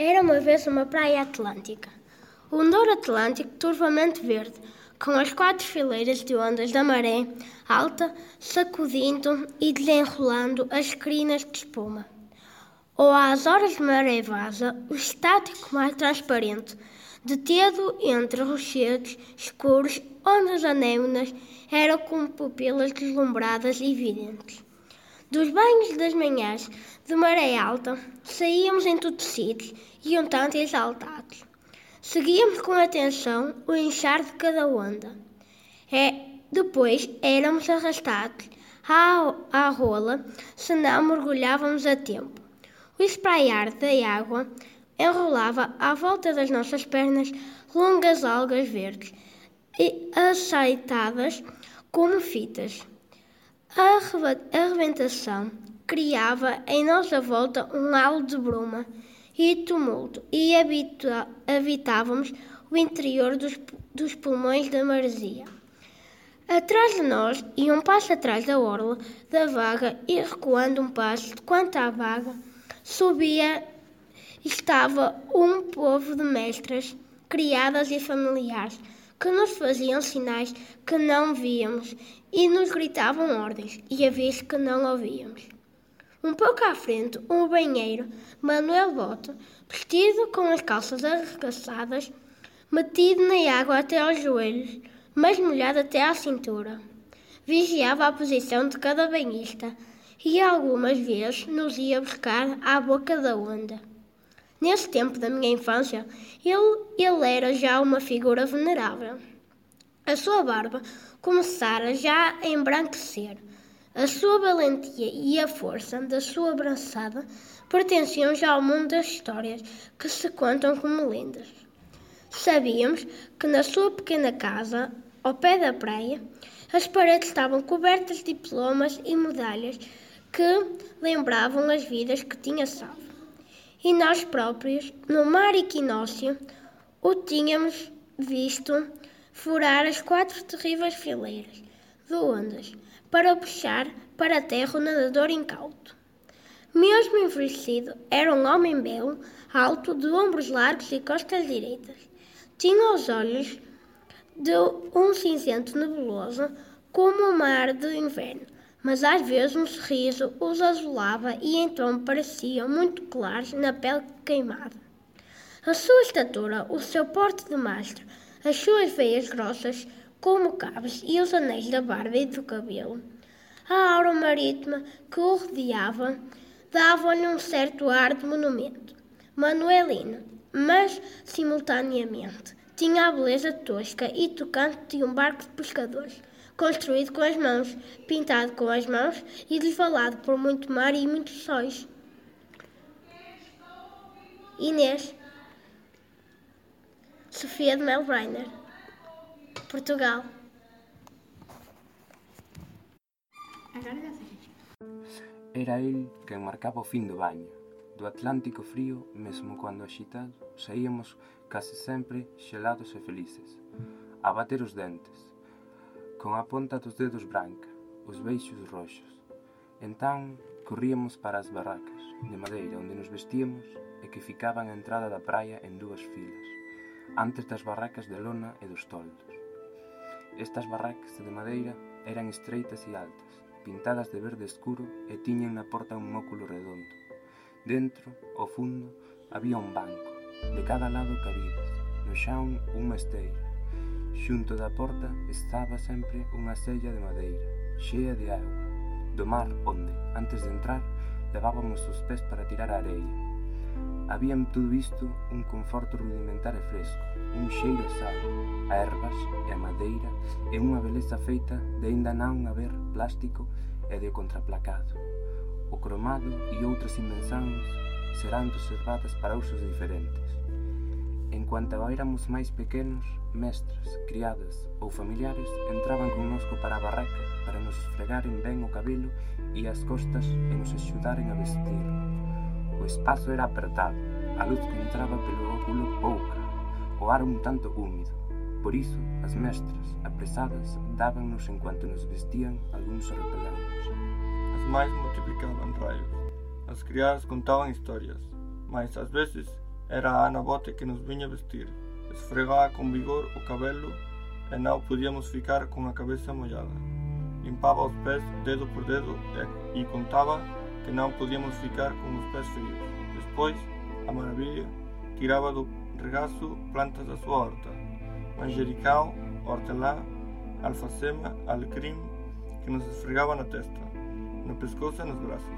Era uma vez uma praia atlântica. Um douro atlântico turvamente verde, com as 4 fileiras de ondas da maré alta sacudindo e desenrolando as crinas de espuma. Ou às horas de maré vasa, o estático mar transparente, detido entre rochedos escuros onde as anémonas eram como pupilas deslumbradas e videntes. Dos banhos das manhãs de maré alta, saíamos entutecidos e um tanto exaltados. Seguíamos com atenção o inchar de cada onda. Depois éramos arrastados à rola, se não mergulhávamos a tempo. O espraiar da água enrolava à volta das nossas pernas longas algas verdes, aceitadas como fitas. A arrebentação criava em nossa volta um halo de bruma e tumulto e habitávamos o interior dos pulmões da maresia. Atrás de nós e um passo atrás da orla da vaga e recuando um passo quanto à vaga, estava um povo de mestras, criadas e familiares, que nos faziam sinais que não víamos e nos gritavam ordens e avisos que não ouvíamos. Um pouco à frente, um banheiro, Manuel Boto, vestido com as calças arregaçadas, metido na água até aos joelhos, mas molhado até à cintura. Vigiava a posição de cada banhista e algumas vezes nos ia buscar à boca da onda. Nesse tempo da minha infância, ele era já uma figura venerável. A sua barba começara já a embranquecer. A sua valentia e a força da sua braçada pertenciam já ao mundo das histórias que se contam como lendas. Sabíamos que na sua pequena casa, ao pé da praia, as paredes estavam cobertas de diplomas e medalhas que lembravam as vidas que tinha salvo. E nós próprios, no mar equinócio, o tínhamos visto furar as 4 terríveis fileiras de ondas para puxar para a terra o nadador incauto. Mesmo envelhecido, era um homem belo, alto, de ombros largos e costas direitas. Tinha os olhos de um cinzento nebuloso, como o mar de inverno, mas às vezes um sorriso os azulava e então pareciam muito claros na pele queimada. A sua estatura, o seu porte de mastro, as suas veias grossas como cabos e os anéis da barba e do cabelo, a aura marítima que o rodeava, davam-lhe um certo ar de monumento manuelino, mas, simultaneamente, tinha a beleza tosca e tocante de um barco de pescadores, construído com as mãos, pintado com as mãos e desvalado por muito mar e muitos sóis. Inês Sofia de Mel Brainer, Portugal. Era el quen marcaba o fin do baño. Do Atlántico frío, mesmo cando axitado, saíamos case sempre xelados e felices, a bater os dentes, con a ponta dos dedos branca, os beixos roxos. Entón, corríamos para as barracas de madeira onde nos vestíamos e que ficaban á entrada da praia en 2 filas, antes das barracas de lona e dos toldos. Estas barracas de madeira eran estreitas e altas, pintadas de verde escuro e tiñan na porta un óculo redondo. Dentro, ao fundo, había un banco, de cada lado cabidas, no xán unha esteira. Xunto da porta estaba sempre unha sella de madeira, chea de auga, do mar onde, antes de entrar, levábamos os pés para tirar a areia. Había en todo isto un conforto rudimentar e fresco, un xeiro a sal, a ervas e a madeira e unha beleza feita de aínda non haber plástico e de contraplacado. O cromado e outras invencións serán reservadas para usos diferentes. En cuanto éramos máis pequenos, mestras, criadas ou familiares entraban connosco para a barraca para nos esfregaren ben o cabelo e as costas e nos axudaren a vestir. O espazo era apertado, a luz que entraba pelo óculo pouca, o ar un tanto húmido. Por iso, as mestras, apresadas, dábannos en cuanto nos vestían algúns repelantes. As mães multiplicaban raios, as criadas contaban historias, mas ás veces Era a Ana Bote que nos viña vestir. Esfregaba con vigor o cabelo e non podíamos ficar con a cabeza mollada. Limpaba os pés dedo por dedo e contaba que non podíamos ficar con os pés fríos. Despois, a maravilla, tiraba do regazo plantas da súa horta, manjericao, hortelá, alfacema, alecrim, que nos esfregaba na testa, no pescozo e nos braços,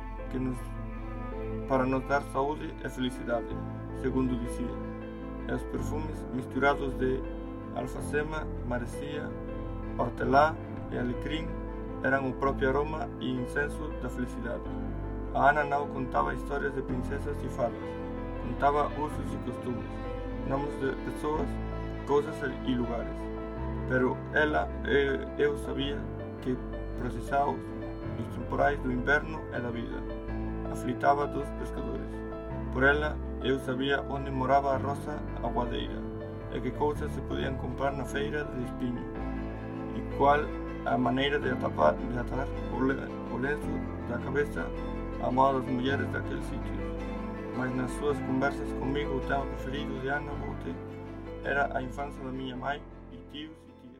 para nos dar saúde e felicidade, segundo dicía. E os perfumes misturados de alfacema, marecía, hortelá e alecrim eran o propio aroma e incenso da felicidade. A Ana non contaba historias de princesas e fadas, contaba usos e costumes, nomes de persoas, cousas e lugares. Pero eu sabía que precisaos dos temporais do inverno e da vida, aflitaba dos pescadores. Por ela, eu sabía onde moraba a rosa aguadeira e que cousas se podían comprar na feira de Espiño e cual a maneira de atar o lenço da cabeza a moda das mulleres daquel sitio. Mas nas súas conversas comigo o tema preferido de Ana Bote era a infancia da miña mãe e tíos e tías.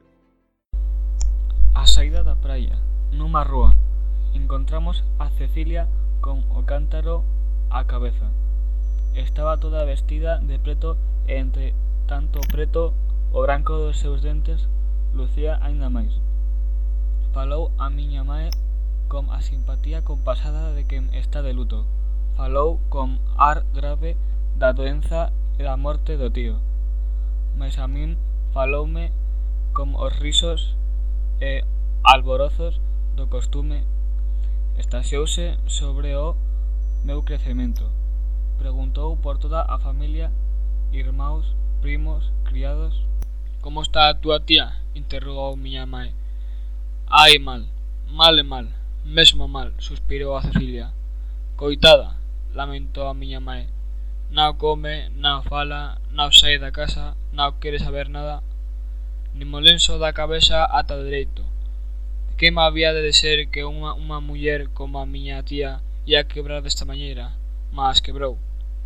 A saída da praia, nunha rúa, encontramos a Cecilia con o cántaro á cabeza. Estaba toda vestida de preto e entre tanto preto o branco dos seus dentes lucía aínda máis. Falou a miña mãe con a simpatía compasada de quen está de luto. Falou con ar grave da doenza e da morte do tío. Mais a min faloume con os risos e alborozos do costume. Estaxouse sobre o meu crecemento. Preguntou por toda a familia, irmáns, primos, criados. Como está a túa tía? Interrogou miña mãe. Ai, mal e mal, mesmo mal, suspirou a Cecilia. Coitada, lamentou a miña mãe. Non come, non fala, non sai da casa, non quere saber nada. Nin mo lenço da cabeza ata dereito. Que me había de ser que unha muller como a miña tía ia quebrar desta maneira, mas quebrou.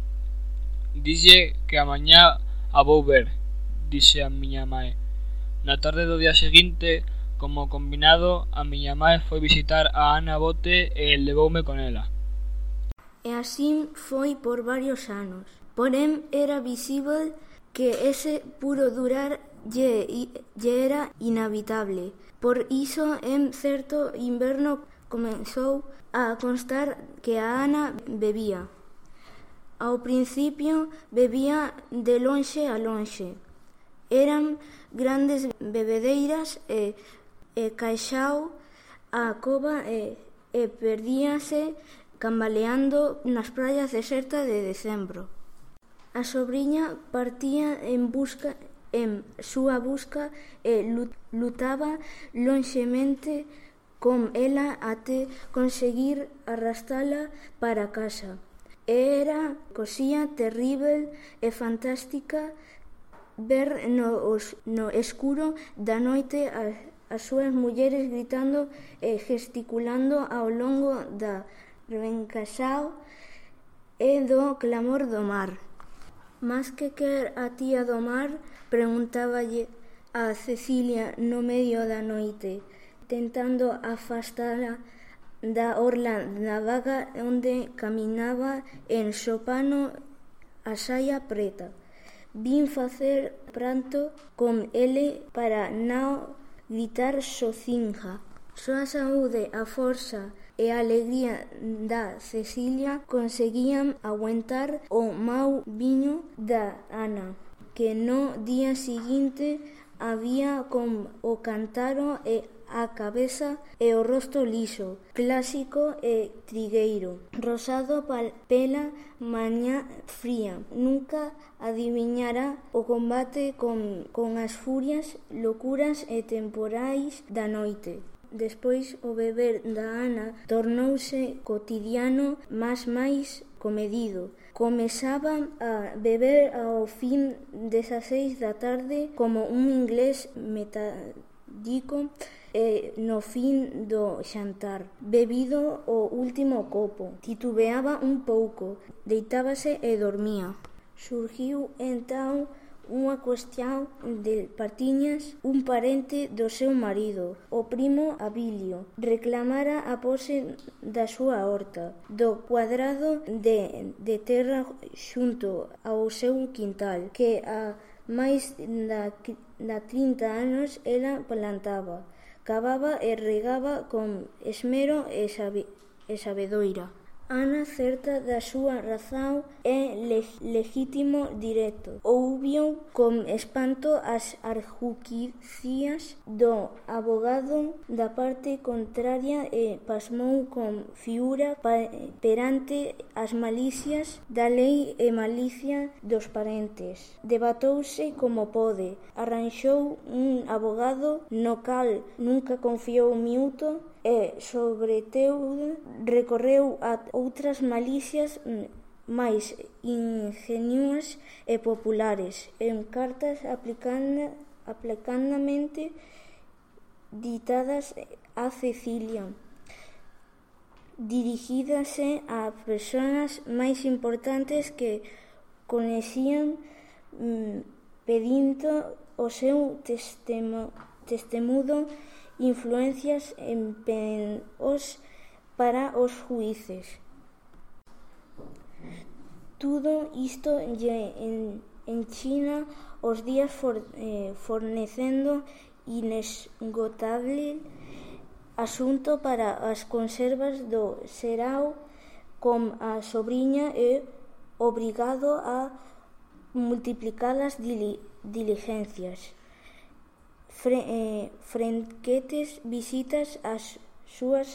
Dixlle que a mañá a vou ver, dixe a miña mãe. Na tarde do día seguinte, como combinado, a miña mãe foi visitar a Ana Bote e levoume con ela. E así foi por varios anos. Porén, era visível que ese puro durar lle era inhabitable. Por iso, en certo inverno comezou a constar que a Ana bebía. Ao principio bebía de lonxe a lonxe. Eran grandes bebedeiras e caixao a cova e perdíase cambaleando nas praias desertas de decembro. A sobriña partía en súa busca e lutaba lonxemente con ela até conseguir arrastala para casa. Era cosía terrível e fantástica ver no escuro da noite as súas mulleres gritando e gesticulando ao longo da rencaxao e do clamor do mar. Mas que quer a tía do mar? Preguntáballe a Cecilia no medio da noite, tentando afastala da orla da vaga onde caminaba en sopano a saia preta. Vin facer pranto con ele para non gritar socinja. Só a saúde, a forza e a alegría da Cecilia conseguían aguantar o mau viño da Ana, que no día seguinte había con o cántaro e a cabeza e o rosto liso, clásico e trigueiro, rosado pela mañá fría. Nunca adiviñara o combate con as furias, locuras e temporais da noite. Despois o beber da Ana tornouse cotidiano, mas máis comedido. Comezaba a beber ao fin desas 6 da tarde como un inglés metádico e no fin do xantar, bebido o último copo, titubeaba un pouco, deitábase e dormía. Surgiu então unha cuestión de partiñas. Un parente do seu marido, o primo Abilio, reclamara a pose da súa horta, do cuadrado de terra xunto ao seu quintal, que a máis da 30 anos ela plantaba, cavaba e regaba con esmero e sabedoira. Ana, certa da súa razón e legítimo directo, ouviu con espanto as argucias do avogado da parte contraria e pasmou con fiura perante as malicias da lei e malicia dos parentes. Debatouse como pode, arranxou un abogado no cal nunca confiou miúdo e, sobre todo, recorreu a outras malicias máis ingenuas e populares, en cartas aplicadamente ditadas a Cecilia, dirigídase a persoas máis importantes que coñecían, pedindo o seu testemudo, influencias empenhos para os xuíces. Tudo isto lle enchina os días fornecendo inesgotable asunto para as conservas do serao con a sobriña e obrigado a multiplicar as diligencias. Frequentes visitas ás súas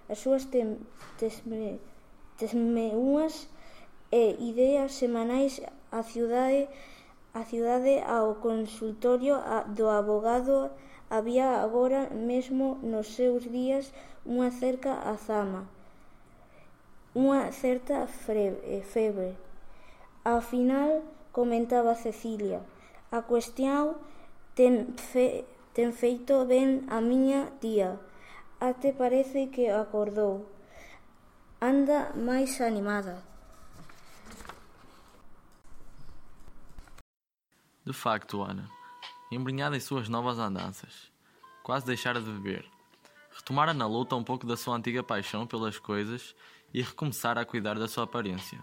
testemuas e ideas semanais á cidade ao consultorio do abogado. Había agora mesmo nos seus días unha certa azama, unha certa febre. Ao final, comentaba Cecilia, a cuestión ten feito ben a miña tía. Até parece que acordou. Anda máis animada. De facto, Ana, embrenhada em suas novas andanças, quase deixara de beber. Retomara na luta um pouco da sua antiga paixão pelas coisas e recomeçara a cuidar da sua aparência.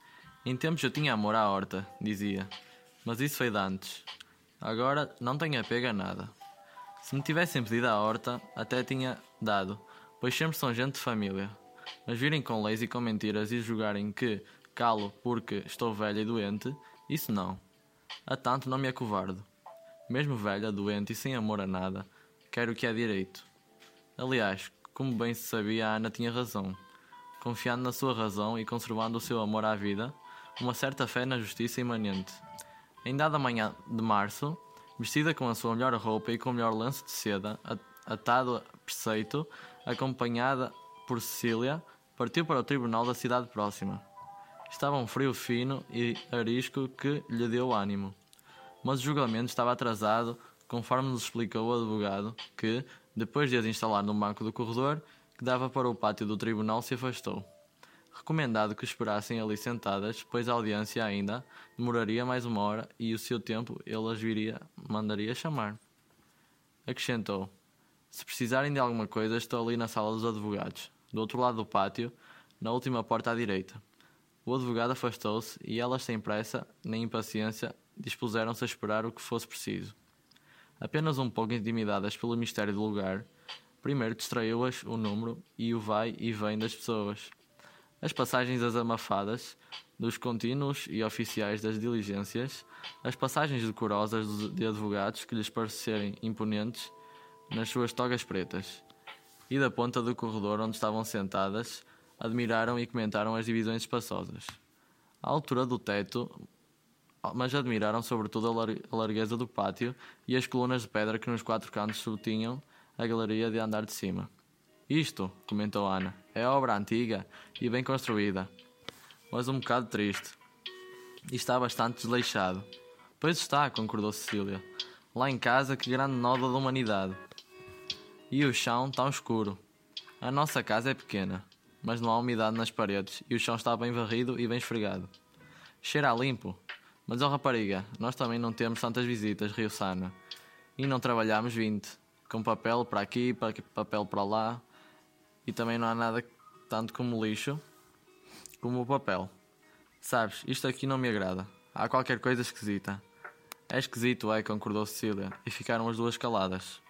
Em tempos eu tinha amor à horta, dizia, mas isso foi de antes. Agora não tenho apego a nada. Se me tivessem pedido a horta, até tinha dado, pois sempre são gente de família. Mas virem com leis e com mentiras e julgarem que calo porque estou velha e doente, isso não. A tanto não me acovardo. Mesmo velha, doente e sem amor a nada, quero o que é direito. Aliás, como bem se sabia, a Ana tinha razão. Confiando na sua razão e conservando o seu amor à vida, uma certa fé na justiça imanente. Em dada manhã de março, vestida com a sua melhor roupa e com o melhor lenço de seda, atado a preceito, acompanhada por Cecília, partiu para o tribunal da cidade próxima. Estava um frio fino e arisco que lhe deu ânimo. Mas o julgamento estava atrasado, conforme nos explicou o advogado, que, depois de as instalar no banco do corredor, que dava para o pátio do tribunal, se afastou. Recomendado que esperassem ali sentadas, pois a audiência ainda demoraria mais 1 hora e o seu tempo ele as mandaria chamar. Acrescentou: se precisarem de alguma coisa, estou ali na sala dos advogados, do outro lado do pátio, na última porta à direita. O advogado afastou-se e elas, sem pressa nem impaciência, dispuseram-se a esperar o que fosse preciso. Apenas um pouco intimidadas pelo mistério do lugar, primeiro distraiu-as o número e o vai e vem das pessoas. As passagens das amafadas, dos contínuos e oficiais das diligências, as passagens decorosas de advogados que lhes parecerem imponentes nas suas togas pretas, e da ponta do corredor onde estavam sentadas, admiraram e comentaram as divisões espaçosas. À altura do teto, mas admiraram sobretudo a largueza do pátio e as colunas de pedra que nos 4 cantos subtinham a galeria de andar de cima. Isto, comentou Ana, é obra antiga e bem construída, mas um bocado triste. E está bastante desleixado. Pois está, concordou Cecília. Lá em casa, que grande nódoa da humanidade. E o chão tão escuro. A nossa casa é pequena, mas não há umidade nas paredes e o chão está bem varrido e bem esfregado. Cheira a limpo. Mas, ó rapariga, nós também não temos tantas visitas, Rio Sana. E não trabalhamos 20, com papel para aqui, papel para lá. E também não há nada tanto como lixo, como o papel. Sabes, isto aqui não me agrada. Há qualquer coisa esquisita. É esquisito, concordou Cecília, e ficaram as duas caladas.